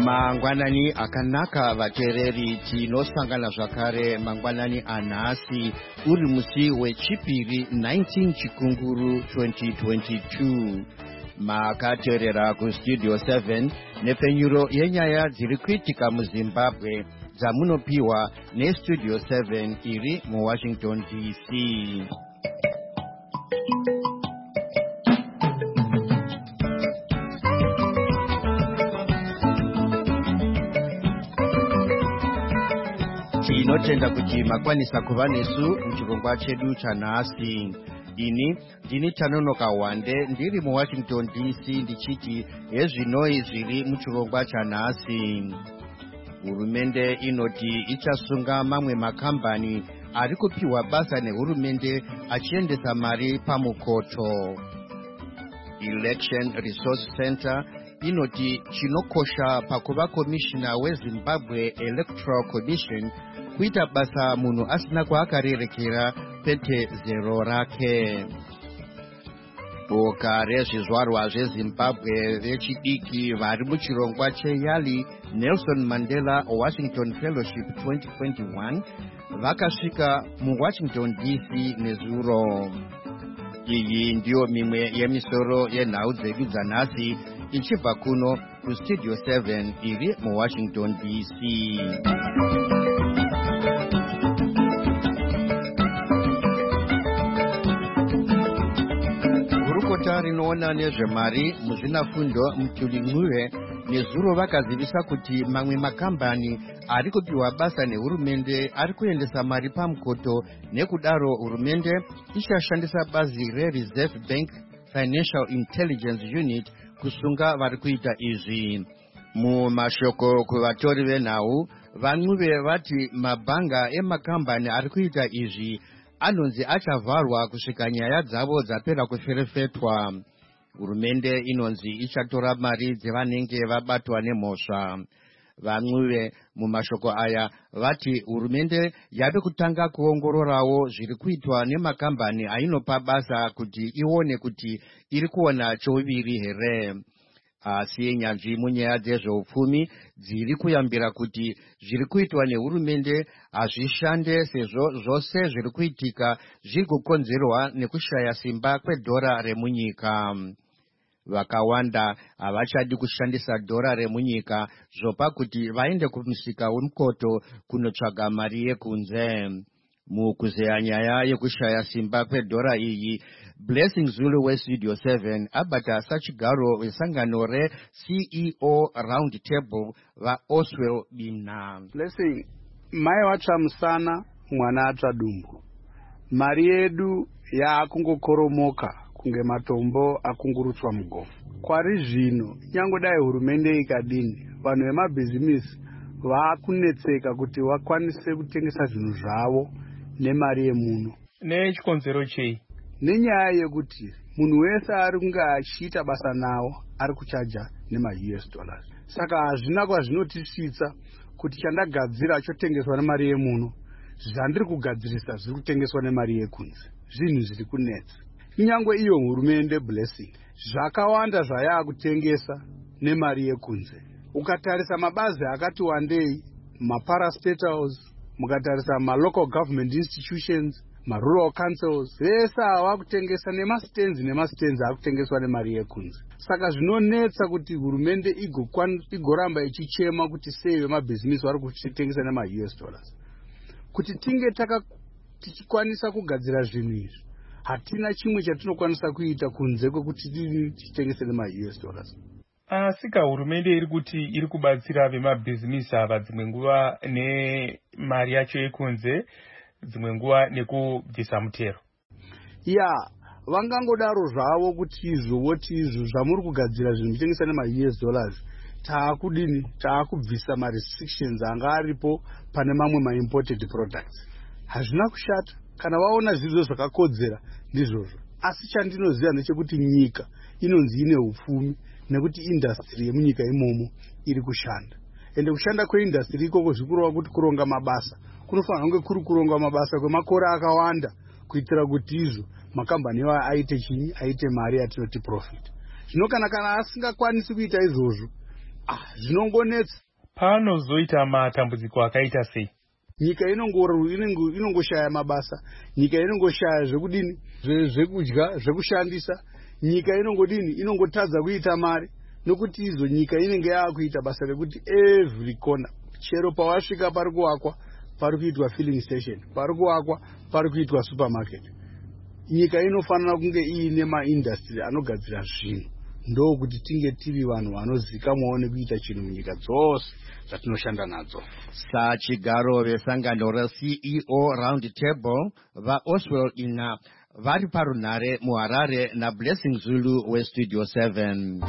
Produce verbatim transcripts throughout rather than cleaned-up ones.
Mangwanani akanaka vateereri tinosangana zvakare mangwanani anhasi uri musi wechipiri nineteen chikunguru twenty twenty-two. Makateerera kustudio seven nepfenyuro yenyaya dziri kuitika muZimbabwe dzamunopiwa nestudio seven iri muWashington D C. Tinotenda kuti makwanisa kuva nesu muchirongwa chedu chanhasi. Ini ndini Tanonoka Wande ndiri muWashington D C ndichiti hezvinoi zviri muchirongwa chanhasi. Hurumende inoti ichasunga mamwe makambani ari kupiwa basa nehurumende achiendesa mari pamukoto. Election Resource Center inoti chinokosha pakuva komishina weZimbabwe Electoral Commission kuita basa munhu asina kwaakarerekera pete zero rake. Boka rezvizvarwa zveZimbabwe vechidiki vari muchirongwa cheYali Nelson Mandela Washington Fellowship twenty twenty-one vakasvika muWashington D C nezuro. Iyi ndiyo mimwe yemisoro yenhau dzedu dzanhasi ichibva kuno kustudio seven iri muWashington D C. Gurukota rinoona nezvemari muzvinafundo Mtulimwiwe nezuro vakazivisa kuti mamwe makambani ari kupiwa basa nehurumende ari kuendesa mari pamukoto, nekudaro hurumende ichashandisa bazi reReserve Bank Financial Intelligence Unit kusunga vari kuita izvi. Mumashoko kuvatori venhau, Van'uve vati mabhanga emakambani ari kuita izvi anonzi achavharwa kusvika nyaya dzavo dzapera kuferefetwa. Hurumende inonzi ichatora mari dzevanenge vabatwa nemhosva. Van'uve mumashoko aya vati hurumende yave kutanga kuongororawo zviri kuitwa nemakambani ainopa basa kuti ione kuti iri kuona chouviri here. Asi nyanzvi munyaya dzezveupfumi dziri kuyambira kuti zviri kuitwa nehurumende hazvishande sezvo zvose zviri kuitika zviri kukonzerwa nekushaya simba kwedhora remunyika. Vakawanda havachadi kushandisa dhora remunyika zvopa kuti vaende kumusika wemukoto kunotsvaga mari yekunze. Mukuzeya nyaya yekushaya simba kwedhora iyi, Blessing Zulu westudio seven abata sachigaro wesangano re-C E O Round Table vaOswell Bina. Blessing, mai watsva musana mwana atsva dumbu. Mari yedu yaakungokoromoka kunge matombo akungurutswa mugomo. Kwari zvino nyangodai hurumende ikadini, vanhu vemabhizimisi vaakunetseka kuti vakwanise kutengesa zvinhu zvavo nemari yemuno. Nechikonzero chei? Nenyaya yekuti munhu wese ari kunge achiita basa nawo ari kuchaja nema-U S dollars. Saka hazvina kwazvinotisvitsa kuti chandagadzira chotengeswa nemari yemuno, zvandiri kugadzirisa zviri kutengeswa nemari yekunze. Zvinhu zviri kunetsa. Nyangwe iyo hurumende Blessing, zvakawanda zvayakutengesa nemari yekunze. Ukatarisa mabazi akati wandei, maparastatals, mukatarisa ma-local government institutions, ma-rural councils, vese avakutengesa nemastenzi nemastenzi akutengeswa nemari yekunze. Saka zvinonetsa kuti hurumende igoramba ichichema kuti sei vemabhizimisi vari kuchitengesa nema-U S dollars. Kuti tinge taka tichikwanisa kugadzira zvinhu izvi, hatina chimwe chatinokwanisa kuita kunze kwekuti tichitengese nema-U S dollars. Asika hurumende iri kuti iri kubatsira vemabhizimisi ava dzimwe nguva nemari yacho yekunze, dzimwe nguva nekubvisa mutero. Ya, vangangodaro zvavo kuti izvo voti izvo zvamuri kugadzira zvinhu muchitengesa nema-U S dollars, taakudini taakubvisa ma-restrictions anga aripo pane mamwe ma-imported products. Hazvina kushata kana vaona zvizvo zvakakodzera ndizvozvo. Asi chandinoziva ndechekuti nyika inonzi ine upfumi nekuti industry yemunyika imomo iri kushanda. Ende kushanda kweindustry ikoko zvikurova kuti kuronga mabasa. Kunofanira kunge kuri kuronga mabasa kwemakore akawanda kuitira kuti izvo makambani iwayo aite chinyi, aite mari yatinoti profit. Zvino kana kana asingakwanisi kuita izvozvo, ah zvinongonetsa. Panozoita matambudziko akaita sei? Nyika inongoro inongo inongoshaya mabasa, nyika inongoshaya zvekudini zvekudya zvekushandisa, nyika inongodini inongotadza kuita mari nokuti izo nyika inenge yakuita basa rekuti every corner chero pawasvika pari kuwakwa pari kuitwa filling station, pari kuwakwa pari kuitwa supermarket. Nyika inofanira kunge iine maindustry anogadzira zvinhu ndokuti tinge tiri vanhu vanozikamwawo nekuita chinhu munyika dzose dzatinoshanda nadzo. Sachigaro vesangano reC E O round table vaOswell Ina vari parunhare muHarare naBlessing Zulu weStudio seven.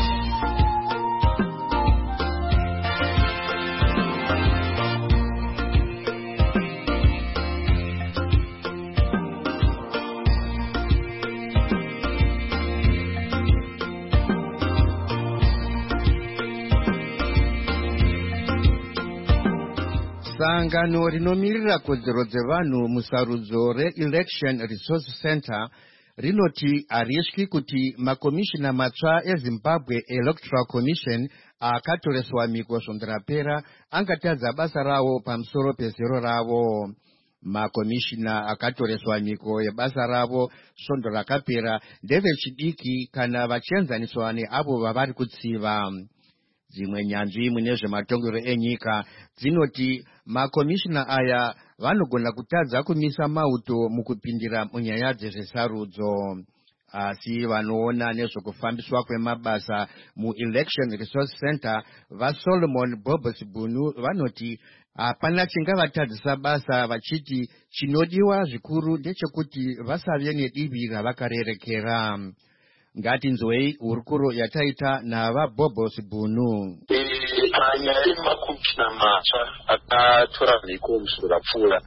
Sangano rinomirira kodzero dzevanhu musarudzo reElection Resource Center rinoti hariswi kuti makomishina matsva eZimbabwe Electoral Commission akatoreswa miko svondo rapera angatadza basa ravo pamusoro pezero ravo. Makomishina akatoreswa miko yebasa ravo svondo rakapera ndevechidiki kana vachienzaniswa neavo vavari kutsiva. Dzimwe nyanzvi mune zvematongero enyika dzinoti makomishina aya vanogona kutadza kumisa mauto mukupindira munyaya dzezvesarudzo. Asi vanoona nezvekufambiswa kwemabasa muElection Resource Center vaSolomon Bobosibunu vanoti hapana chingavatadzisa basa vachiti chinodiwa zvikuru ndechekuti vasave nedivi ravakarerekera. Ngatinzwei hurukuro yataita navaBobosibunu. Nyaya yemakomishina matsva akatora mhiko musoro rapfuura.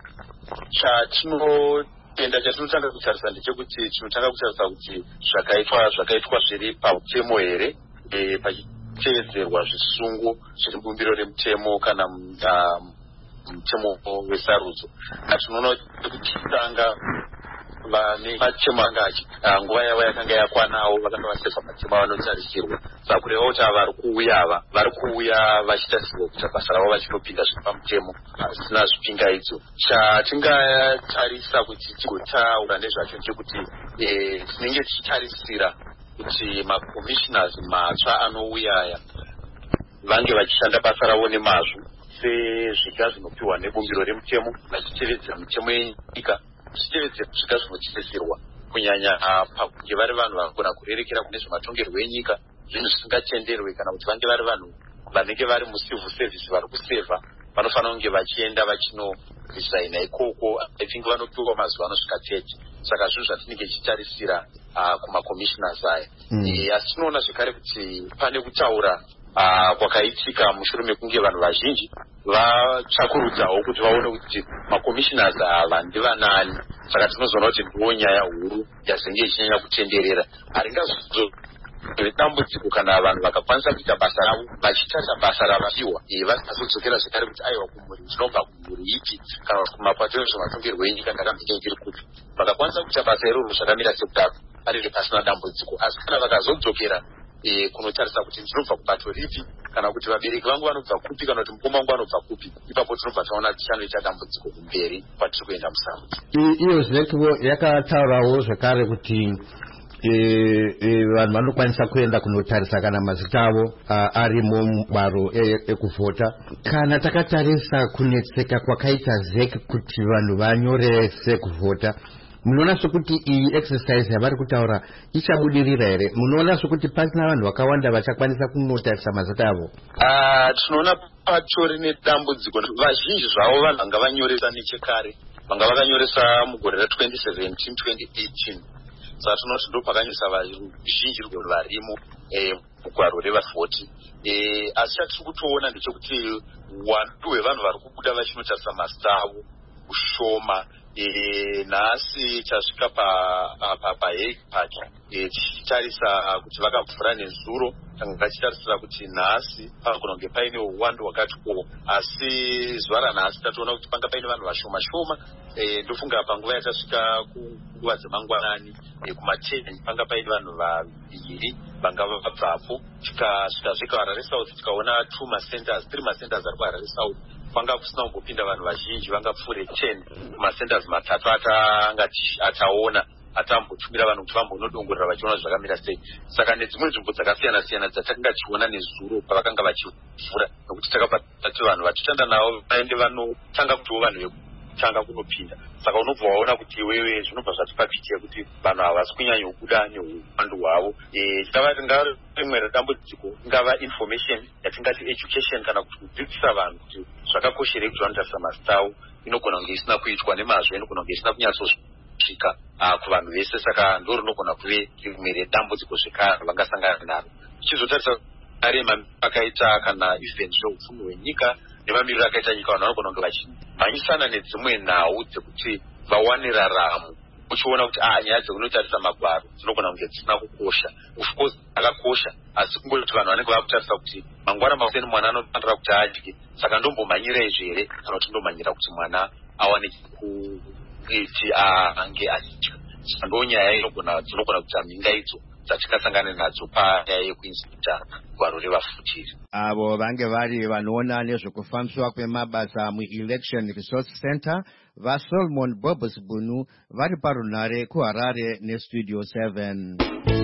Chatinotenda chatinotanga kutarisa ndechekuti tinotanga kutarisa kuti zvakaitwa zvakaitwa zviri pamutemo here pachitevedzerwa zvisungu zviri mubumbiro remutemo kana mutemo wesarudzo. Tinoona kuti tanga vane matemo anga nguva yavo yakanga yakwanawo vakanga vasesa matemo avanotarisirwa. Saka kureva kuti vari kuuya ava vari kuuya vachitarisirwa kuita basa ravo vachinopinda zviri pamutemo zvisina zvipingaidzo. Chatingatarisa kuti tigotaura nezvacho ndechekuti tinenge tichitarisira kuti makommissioners matsva anouya aya vange vachishanda basa ravo nemazvo sezviga zvinopiwa nebumbiro remutemo vachitevedzera mitemo yenyika zvichitevedzera zviga zvinotiseserwa kunyanya pakunge vari vanhu vanogona kurerekera kune zvematongerwo enyika zvinhu zvisingatenderwe kana kuti vange vari vanhu vanenge vari mucivil service vari kusevha vanofanira kunge vachienda vachinoresigna ikoko. I think vanopiwa mazuva anosvika thirty. Saka zvinhu zvatinenge tichitarisira kumakommissioners aya. Asi tinoona zvekare kuti pane kutaura kwakaitika mushure mekunge vanhu vazhinji vatsvakurudzawo kuti vaone kuti makommissioners ava ndivanani. Saka tinozoona kuti ndiwo nyaya huru yazenge ichinyanya kutenderera. Haringazodambudziko kana vanhu vakakwanisa kuita basa ravo vachitarisa basa ravapiwa vasazodzokera zvekare kuti aiwa kumhuri zvinobva kumhuri ipi kana kumapato ezvematongerwo enyika ndakambenge ndiri kupi. Vakakwanisa kuita basa iroro zvakamira sekudaro panenge pasina dambudziko. Asi kana vakazodzokera kunotarisa kuti ndinobva kubato ripi kana kuti vabereki vangu vanobva kupi kana kuti mukoma wangu vanobva kupi, ipapo tinobva taona tichanoita dambudziko kumberi kwatiri kuenda musarudzo. Iyo zinekiwo yakataurawo zvekare kuti vanhu vanokwanisa kuenda kunotarisa kana mazita avo arimo mubaro ekuvhota. Kana takatarisa kunetseka kwakaita zeki kuti vanhu vanyorese kuvhota, munoona sokuti iyi exercise yavari kutaura ichabudirira here? Munoona sokuti pasina vanhu vakawanda vachakwanisa kunotarisa mazita avo? Tinoona patori nedambudziko. Vazhinji zvavo vanhu vanga vanyoresa nechekare, vanga vakanyoresa mugore ra twenty seventeen twenty eighteen. Saka tinoti ndo pakanyoresa vazhinji varimo mugwaro revavhoti. Asi chatiri kutoona ndechekuti uwandu hwevanhu vari kubuda vachinotarisa mazita avo ushoma. Nhasi tasvika paHague Park tichitarisa kuti vakavhura nezuro tanga tachitarisira kuti nhasi panogona kunge paine uwandu hwakati ko, asi zuva ranhasi tatoona kuti panga paine vanhu vashoma shoma. Ndofunga panguva yatasvika kunguva dzemangwanani kumateni panga paine vanhu vaviri vanga vabvapo. Tikasvika kuHarare South tikaona two macenters three macenters ari kuHarare South panga kusina kumbopinda vanhu vazhinji, vanga pfuure ten macenters matatu atangati ataona atambotumira vanhu kuti vambonodongorera vachiona zvakamira sei. Saka nedzimwe nzvimbo dzakasiyana siyana dzatakanga tichiona nezuro pavakanga vachivhura, nokuti takapati vanhu vatitanda navo vaende vanotanga kutiwo vanhu vekutanga kunopinda. Saka unobva waona kuti iwewe zvinobva zvatipapitia kuti vanhu havasi kunyanya kubuda neuwandu hwavo. Chingava ringava rimwe redambudziko, ingava information yatingati education kana kuti kudzidzisa vanhu kuti zvakakosherei kuti vanotarisa mazita avo, inogona kunge isina kuitwa nemazvo, inogona kunge isina kunyatsosvika kuvanhu vese. Saka ndo rinogona kuve rimwe redambudziko zvekare vangasangana naro. Tichizotarisa arema akaita kana event zveupfumi hwenyika nemamiriro akaita nyika, vanhu vanogona kunge vachimhanyisana nedzimwe nhau dzekuti vawane raramo. Uchiona kuti ah nyaya dzekunotarisa magwaro dzinogona kunge dzisina kukosha. Of course akakosha, asi kungoti vanhu vanenge vakutarisa kuti mangwana makuseni mwana anofanira kuti adye, saka ndombomhanyira izvere kana kuti ndomhanyira kuti mwana awane kuti ange achidya. Saka ndo nyaya inogona dzinogona kuti aminga idzo dzatikasangana nadzo panyaya yekuinzita gwaro revafutiri. Avo vange vari vanoona nezvekufambiswa kwemabasa muElection Resource Center vaSolomon Bobos Bunu vari parunare kuHarare neStudio seven.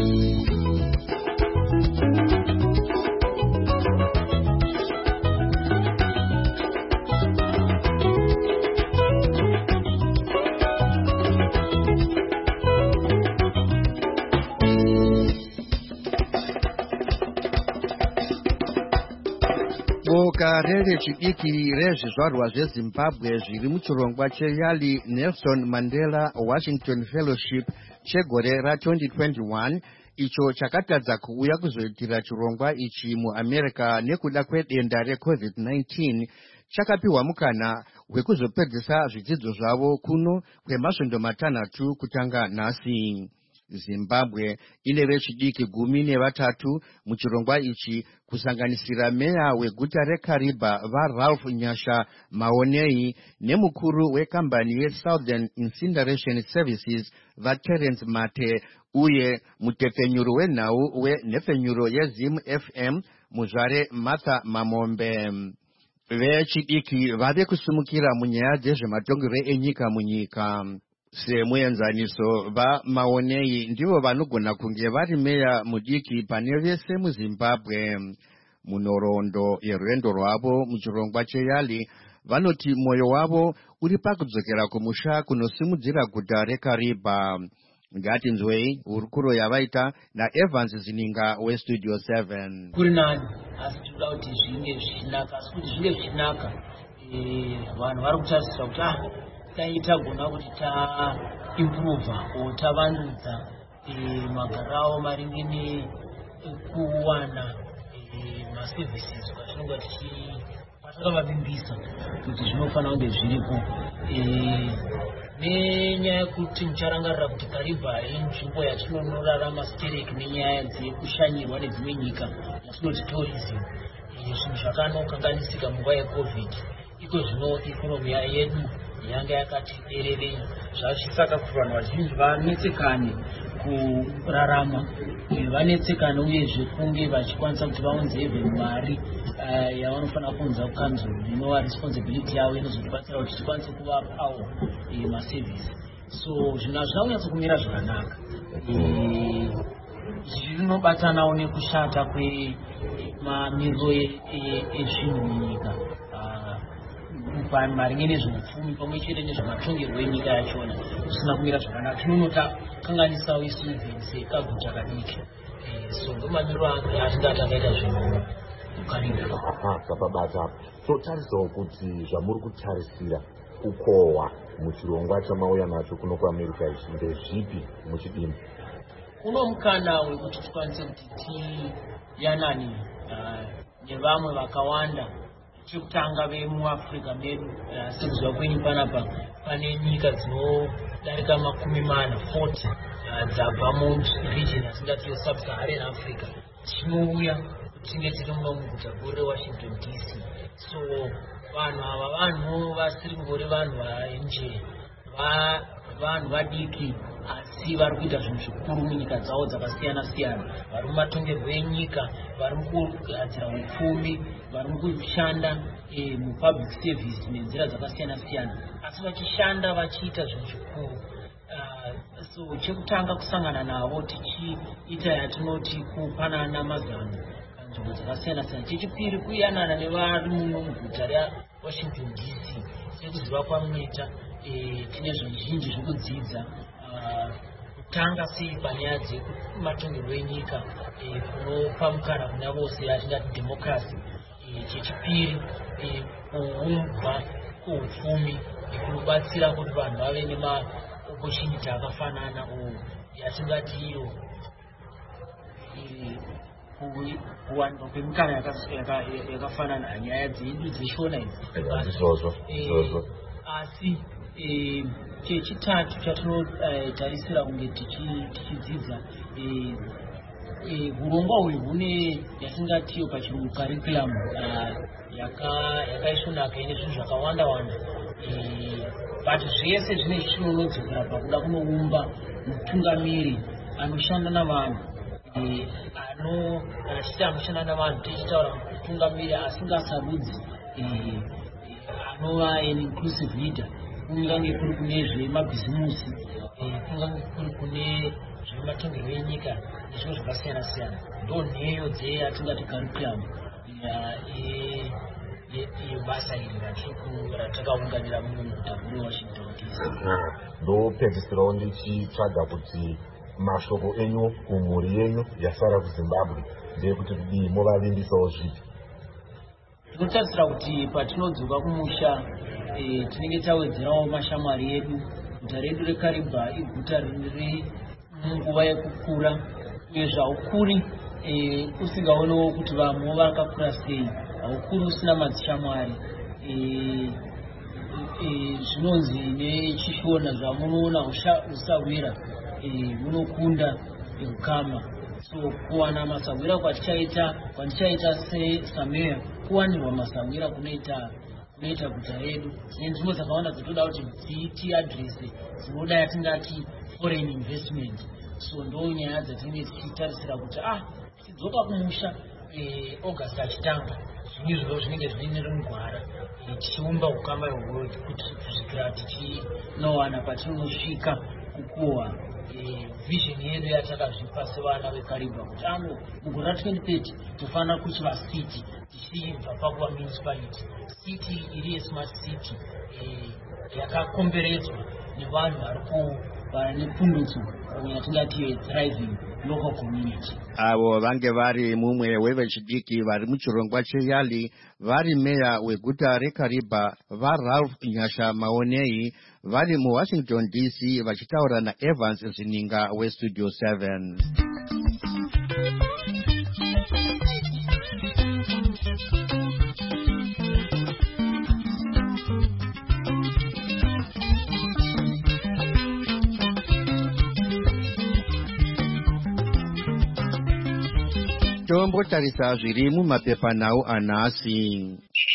Boka rechidiki rezvizvarwa zveZimbabwe zviri muchirongwa cheYali Nelson Mandela Washington Fellowship chegore ra-twenty twenty-one icho chakatadza kuuya kuzoitira chirongwa ichi muAmerica nekuda kwedenda reCovid nineteen chakapiwa mukana wekuzopedzisa zvidzidzo zvavo kuno kwemasvondo matanhatu kutanga nhasi. Zimbabwe ine vechidiki gumi nevatatu muchirongwa ichi, kusanganisira meya weguta reKariba vaRalph Nyasha Maonei nemukuru wekambani yeSouthern Incineration Services vaTerence Mate uye mutepfenyuro wenhau wenhepfenyuro yeZim F M muzvare Martha Mamombe. Vechidiki vave kusumukira munyaya dzezvematongero enyika munyika. Semuenzaniso vaMaonei ndivo vanogona kunge vari meya mudiki pane vese muZimbabwe. Munhoroondo yerwendo rwavo muchirongwa cheYali vanoti mwoyo wavo uri pakudzokera kumusha kunosimudzira guta reKariba. Ngatinzwei hurukuro yavaita naEvans Zininga weStudio seven. Kuri nani asi tinoda kuti zvinge zvichinaka, asi kuti zvinge zvichinaka vanhu vari kutarisira kuti ah taita gona kuti taimprova o tavandudza magarao maringe nekuwana maservices kwatinonga tichipatakavimbisa kuti zvinofanira kunge zviripo, nenyaya yekuti mucharangarira kuti Kariba inzvimbo yatinonorarama stereki nenyaya dzekushanyirwa nedzimwe nyika yatinoti tourism. Zvinhu zvakanokanganisika munguva yeCovid, iko zvino ikonomi yedu yanga yakati dererei, zvachisaka kuti vanhu vazhinji vanetsekane kurarama, vanetsekane uyezve kunge vachikwanisa kuti vaunze even mari yavanofanira kuunza kukanzuru inova responsibility yavo inozotibatsira kuti tikwanise kuvapawo maservice. So zvinhu hazvina kunyatso kumira zvakanaka, zvinobatanawo nekushata kwemamiriro ezvinhu munyika maringe nezveupfumi pamwe chete nezvematongerwo enyika yachona zvisina kumira zvakanaka. Tinonota kanganisawo isu even sekaguta kadiki, so ndomamiriro atingati akaita zvinhu kuKariba. Sapabata totarisawo kuti zvamuri kutarisira kukohwa muchirongwa chamauya nacho kuno kuAmerica ichi ndezvipi muchidini? Uno mukana wekuti tikwanise kuti tiyanani nevamwe vakawanda. Chekutanga vemuAfrica medu sekuziva kwenyu panapa pane nyika dzinodarika makumi mana forty dzabva muregion yatingati yeSub-Saharan Africa. chinouya tinge tiri muno muguta guru reWashington D C. So vanhu ava vanhu vasiri ngori vanhu vaenje, vanhu vadiki asi vari kuita zvinhu zvikuru munyika dzavo dzakasiyana siyana, vari mumatongerwo enyika, vari mukugadzira upfumi, vari mukushanda mupublic service nenzira dzakasiyana siyana, asi vachishanda vachiita zvinhu zvikuru. So chekutanga kusangana navo tichiita yatinoti kupanana mazano panzvimbo dzakasiyana siyana. Chechipiri kuyanana nevari muno muguta reWashington D C. Sekuziva kwamunoita tine zvizhinji zvekudzidza, kutanga sei panyaya dzematongerwo enyika kunopa mukana kuna vose atingati democracy. Chechipiri kuumbwa kweupfumi kunobatsira kuti vanhu vave nemaopportunity akafanana yatingati iyo kuwanikwa kwemikana yakafanana nyaya dzedu dzeshona idzi. Asi chechitatu chatinotarisira kunge tichidzidza, urongwa uyu hune yatingatiyo pachirungu curriculum yakaisvonaka ine zvinhu zvakawanda wanda, but zvese zvine chinonodzokera pakuda kunoumba mutungamiri anoshanda navanhu, ano achiti anoshanda navanhu tichitaura mutungamiri asingasarudzi, anova an inclusive leader, kungange kuri kune zvemabhizimusi, kungange kuri kune zvematongerwo enyika nezvimwe zvakasiyana siyana. Ndo nheyo dzeyatingati curriculum yebasa iri ratakaunganira muno muguta guru reWashington D C. Ndopedzisirawo ndichitsvaga kuti mashoko enyu, umhuri yenyu yasara kuZimbabwe ndeyekuti kudii, movavimbisawo zvipi? Tinotarisira kuti patinodzoka kumusha tinenge tawedzerawo mashamwari edu. Guta redu reKariba iguta riri munguva yekukura, uye zvaukuri usingaonewo kuti vamwe vakakura sei, haukuri usina madzishamwari. Zvinonzi nechishona zvamunoona usawira munokunda ukama. So kuwana masawira kwatichaita kwandichaita seSameya, kuwanirwa masawira kunoita kunoita guta redu. Dzine nzvimbo dzakawanda dzatoda kuti dziiti adrese dzinoda yatingati foreign investment. So ndo nyaya dzatinenge tichitarisira kuti ah tidzoka kumusha August achitanga zvinizvo zvinenge zvine rumugwara tichiumba ukama hweworld kuti kusvikira tichinowana patinosvika kukohwa vision yedu yatakazvipa sevana veKariba kuti ano mugore ra-twenty thirty tofanira kuchiva city tichibva pakuva municipality, city iri yesmart city yakakomberedzwa nevanhu vari nepundutso yatingati thriving local community. Avo vange vari mumwe wevechidiki vari muchirongwa cheYali, vari meya weguta reKariba vaRalph Nyasha Maonei, vari muWashington D C vachitaura naEvans Zininga weStudio seven. Tombotarisa zviri mumapepanhau anhasi.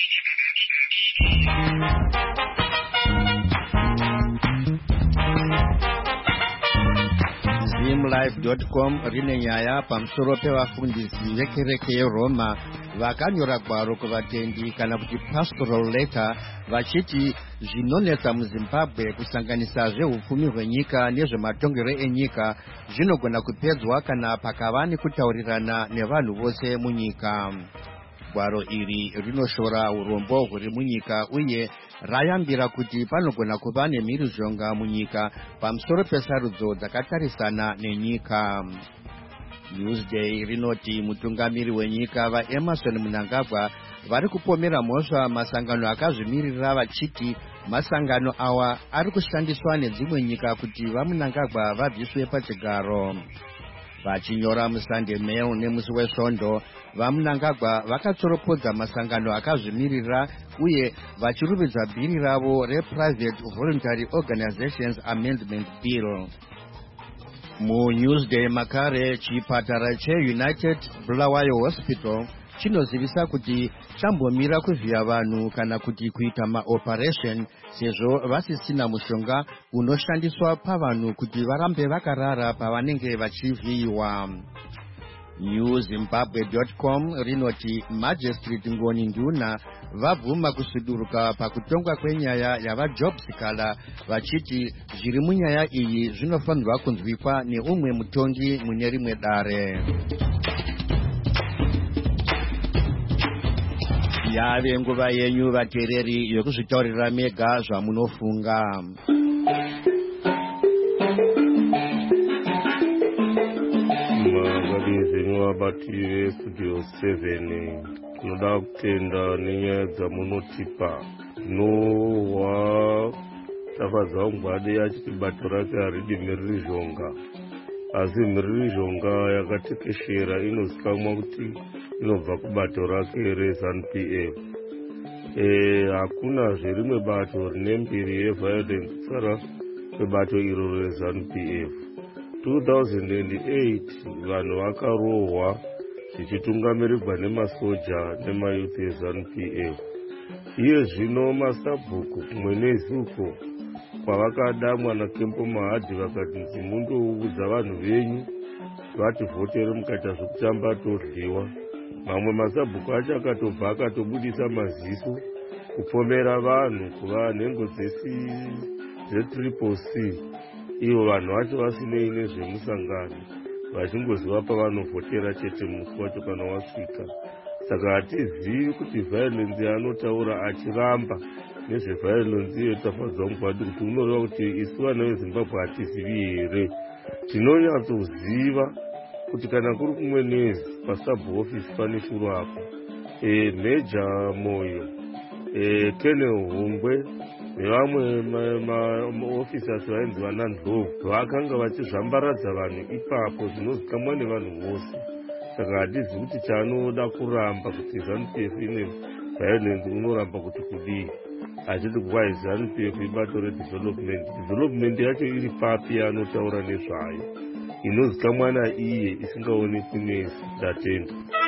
Zimlife dot com rine nyaya pamusoro pevafundisi vekereke yeRoma vakanyora gwaro kuvatendi kana kuti pastoral letter vachiti zvinonetsa muZimbabwe kusanganisa zveupfumi hwenyika nezvematongero enyika zvinogona kupedzwa kana pakava nekutaurirana nevanhu vose munyika. Gwaro iri rinoshora urombo huri munyika uye rayambira kuti panogona kuva nemhirizhonga munyika pamusoro pesarudzo dzakatarisana nenyika. Newsday rinoti mutungamiri wenyika vaEmerson Mnangagwa vari kupomera mhosva masangano akazvimirira vachiti masangano awa ari kushandiswa nedzimwe nyika kuti vaMnangagwa vabviswe pachigaro. Vachinyora muSunday Mail nemusi weSvondo, vaMnangagwa vakatsoropodza masangano akazvimirira uye vachirumbidza bhiri ravo rePrivate Voluntary Organizations Amendment Bill. muNewsday makare chipatara cheUnited Bulawayo Hospital chinozivisa kuti chambomira kuvhiya vanhu kana kuti kuita maoperation sezvo vasisina mushonga unoshandiswa pavanhu kuti varambe vakarara pavanenge vachivhiyiwa. new zimbabwe dot com rinoti Magistrate Ngoni Nduna vabvuma kusuduruka pakutongwa kwenyaya yavaJob Sikala vachiti zviri munyaya iyi zvinofanirwa kunzwikwa neumwe mutongi mune rimwe dare. Yave nguva yenyu vateereri yokuzvitaurira mega zvamunofunga. Vabatire studio seven tinoda kutenda nenyaya dzamunotipa. Nowa tafadza ngwade achiti bato rake haridi mhirizhonga, asi mhirizhonga yakatekeshera inozikamwa kuti inobva kubato rake reZANU P F. E, hakuna zverimwe bato rine mbiri yeviolence kusara kwebato iro reZANU P F. two thousand eight vanhu vakarohwa zvichitungamirirwa nemasoja nemayuth eZANU P F. Iye zvino masabhuku kumwe nezuko kwavakadamwa naKempo Mahadhi vakati mundoudza vanhu venyu vati vhotere mukaita zvokutamba todliwa. Mamwe masabhuku acho akatobva akatobudisa maziso kupomera vanhu kuva nhengo dzetriple C, ivo vanhu vacho vasinei nezvemusangano vachingoziva pavanovhotera chete musi wacho kana wasvika. Saka hatizivi kuti violence anotaura achiramba nezveviolence iyo tafadzwa mugwadi kuti unoreva kuti isu vana veZimbabwe hatizivi here. Tinonyatsoziva kuti kana kuri kumwe nezi pasub office pane shuro apa, e, Meja Moyo, e, Kenel Hungwe nevamwe maofficers vainzi vana Ndlovu vakanga vachizvambaradza vanhu ipapo zvinozikamwa nevanhu vose. Saka hatizivi kuti chaanoda kuramba kuti ZANU P F ine violence unoramba kuti kudii. Achiti kwai ZANU P F ibato redevelopment, development yacho iri papi yaanotaura nezvayo inozikamwa naiye isingaonekwi nezi. Ndatenda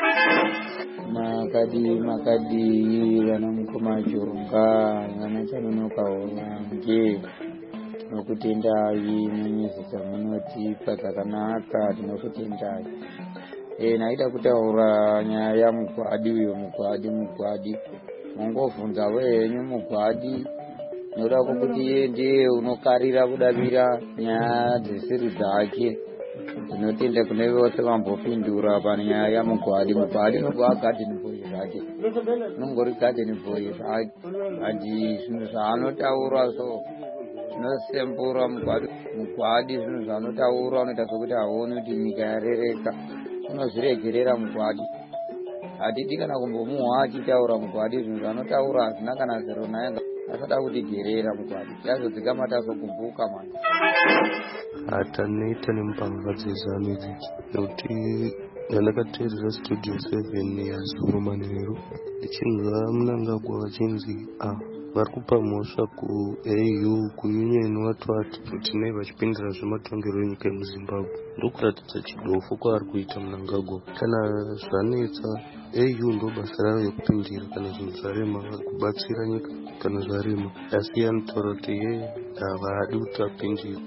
makadi makadi vana mukoma churunga vana chanonoka olange tinokutendai munyezisa munotipa dzakanaka tinokutendai. E, naida kutaura nyaya yamugwadi uyo mugwadi mugwadi mongobvunza wenyu mugwadi noda kuti iye ndiye unokarira kudavira nyaya dzisiri dzake. Tinotenda kune vose vambopindura panyaya yamugwadi. Mugwadi nobva garden boy zvake, nongori garden boy zvake, ati zvinhu zvaanotaura so zvinosembura mugwadi. Mugwadi zvinhu zvaanotaura unoita sokuti haoni kuti nyika yarereka, unozviregerera mugwadi. Hatidi kana kumbomuhwa achitaura mugwadi, zvinhu zvanotaura hazvina kana zero naye, asada kutigerera mugwadi, yazodzikama tazokumbuka mwana. Hatanoita nemupanga dzezano idzi nokuti ndandakateerera studio seven yazuro manheru ndichinzwa Mnangagwa vachinzi a vari kupa mhosva kuA U kuunion watwati kuti nei vachipindira zvematongero enyika yemuZimbabwe. Ndokuratidza chidofo kwaari kuita Mnangagwa. Kana zvanetsa A U ndo basa ravo yekupindira, kana zvinhu zvarema kubatsira nyika kana zvarema, asi anotaura kuti ye havadi kuti apindire.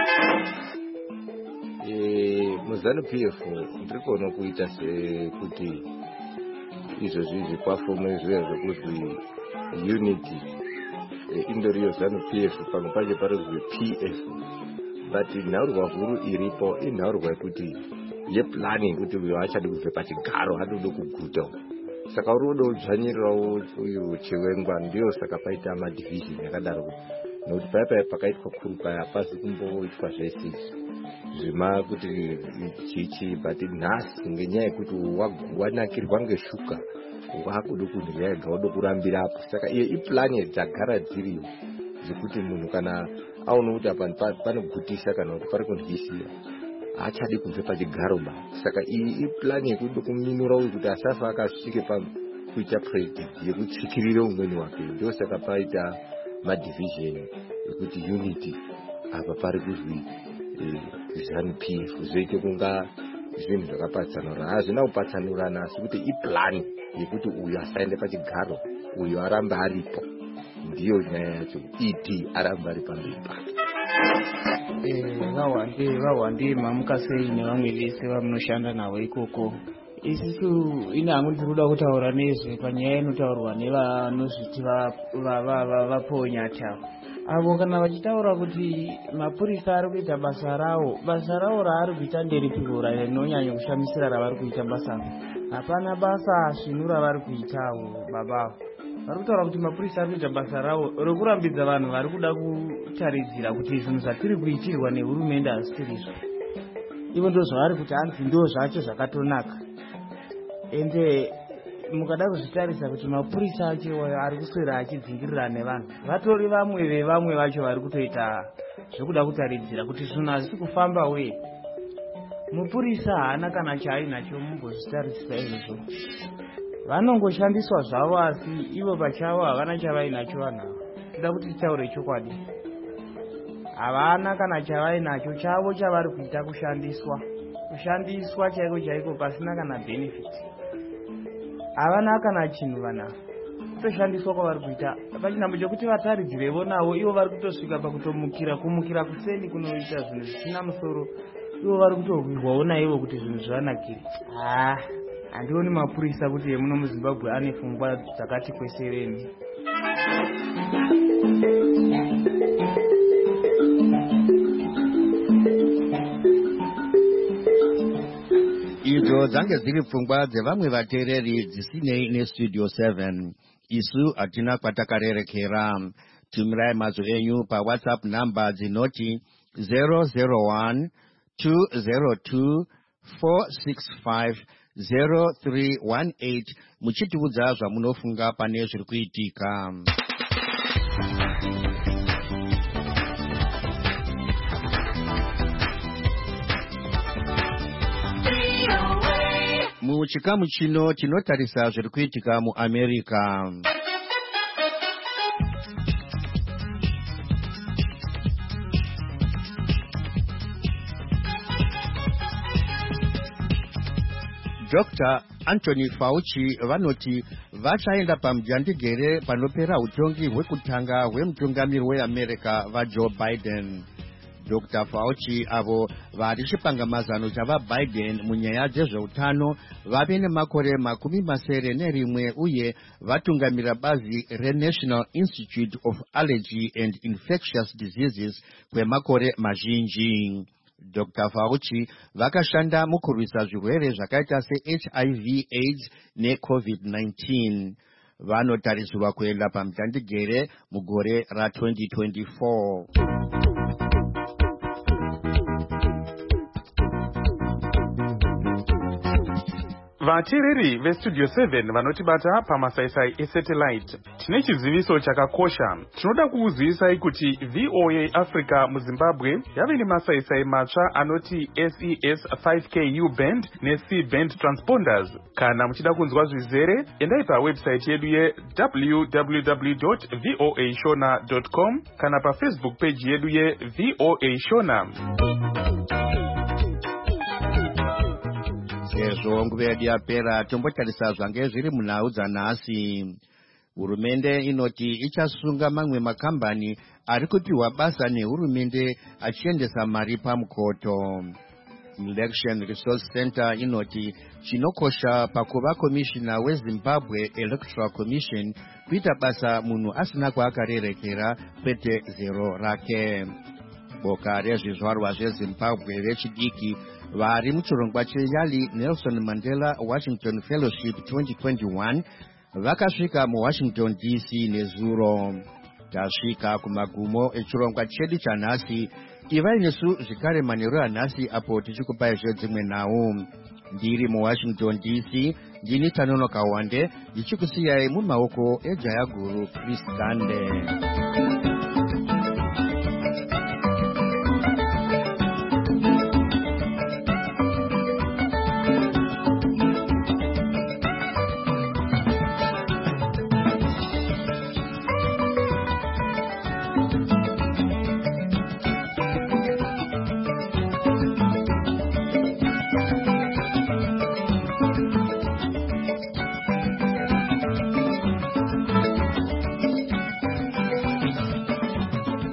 MuZANU P F ndiri kuona kuita sekuti izvozvi zvikwafomo izvo zvekuti unity indoriyo ZANU P F pamwe pacho parizwe P F, but nhaurwa huru iripo inhaurwa yekuti yeplanning kuti uyo achadi kubve pachigaro anoda kuguta. Saka uri kuda kudzvanyirirawo uyu Chiwengwa, ndiyo saka paita madivision yakadaro, nokuti paya pakaitwa kurukaya hapazi kumboitwa zvese zvima kuti chichi, but nhasi ngenyaya yekuti wanakirwa ngeshuka wakuda kudya ega wada kurambirapo. Saka iye iplani dzagara dziriyo dzekuti munhu kana aona kuti apa panogutisa kana kuti pari kundyisira haachadi kubve pachigaro ba. Saka iyi iplani yekuda kuminura uyu kuti asafa akasvike pakuita president yekutsikirira umweni wake. Ndio saka paita madivision yekuti unity apa pari kuzwi ZANU P F zvoite kunga zvinhu zvakapatsanurana. Hazvina kupatsanurana asi kuti iplani yekuti uyu asaende pachigaro, uyu aramba aripo. Ndiyo nyaya yacho, E D aramba ari pamberi pake. vawande vawande mamuka sei nevamwe vese vamunoshanda navo ikoko. Isusu ine hangu ndiri kuda kutaura nezve panyaya inotaurwa nevanozviti vaponyata avo kana vachitaura kuti mapurisa ari kuita basa rawo. Basa rawo raari kuita nderipiro rinonyanya kushamisira ravari kuita basa. Hapana basa svinu ravari kuitawo babavo. Vari kutaura kuti mapurisa ari kuita basa rawo rokurambidza vanhu vari kuda kutaridzira kuti zvinhu zvatiri kuitirwa nehurumende hazvitirizvo. Ivo ndo zvavari kuti hanzi ndo zvacho zvakatonaka. Ende mukada kuzvitarisa kuti mapurisa acho ari kuswera achidzingirira nevanhu, vatori vamwe vevamwe vacho vari kutoita zvekuda kutaridzira kuti zvinhu hazvisi kufamba we. Mupurisa haana kana chaainacho mumbozvitarisisa izvozvo. Vanongoshandiswa zvavo asi ivo pachavo havana chavainacho vanhu ava. Tida kuti titaure chokwadi. Havana kana chavainacho, chavo chavari kuita kushandiswa. Kushandiswa chaiko chaiko pasina kana benefit. Havana kana chinhu vana. Kutoshandiswa kwavari kuita. Pachinhambo chokuti vataridzirevo navo ivo vari kutosvika pakutomukira kumukira kuseni kunoita zvinhu zvisina musoro. Ivo vari kutorwirwawo naivo kuti zvinhu zvivanakire. Ah, handioni mapurisa kuti emuno muZimbabwe ane pfungwa dzakati kwesereni. Idzo dzange dziri pfungwa dzevamwe vateereri dzisinei nestudio seven. Isu hatina kwatakarerekera. Tumirai mazwi enyu paWhatsApp namba dzinoti zero zero one two zero two four six five zero three one eight muchitiudza zvamunofunga pane zviri kuitika. Muchikamu chino tinotarisa zviri kuitika muAmerica. Doctor Anthony Fauci vanoti vachaenda pamujandigere panopera utongi hwekutanga hwemutungamiri weAmerica vaJoe Biden. Doctor Fauci avo vari chipangamazano chavaBiden munyaya dzezveutano vave nemakore makumi masere nerimwe uye vatungamira bazi reNational Institute of Allergy and Infectious Diseases kwemakore mazhinji. Doctor Fauci vakashanda mukurwisa zvirwere zvakaita seH I V AIDS neCovid nineteen. Vanotarisirwa kuenda pamujandigere mugore ratwenty twenty-four. Vateereri vestudio seven vanotibata pamasaisai esatellite. Tine chiziviso chakakosha. Tinoda kukuzivisai kuti V O A Africa muZimbabwe yave nemasaisai matsva anoti S E S five K U band neC band transponders. Kana muchida kunzwa zvizere, endai pawebsite yedu ye w w w dot voa shona dot com kana pafacebook page yedu ye V O A Shona. Sezvo nguva yedu yapera tombotarisa zvange zviri munhau dzanhasi. Hurumende inoti ichasunga mamwe makambani ari kupiwa basa nehurumende achiendesa mari pamukoto. Election Resource Center inoti chinokosha pakuva komishina weZimbabwe Electoral Commission kuita basa munhu asina kwaakarerekera kwete zero rake. Boka rezvizvarwa zveZimbabwe vechidiki vari muchirongwa cheYali Nelson Mandela Washington Fellowship twenty twenty-one vakasvika muWashington D C nezuro. Tasvika kumagumo echirongwa chedu chanhasi. Ivai nesu zvekare manheru anhasi apo tichikupai zvedzimwe nhau. Ndiri muWashington D C ndini Tanonoka Wande ndichikusiyai mumaoko ejaya guru Chris Gande.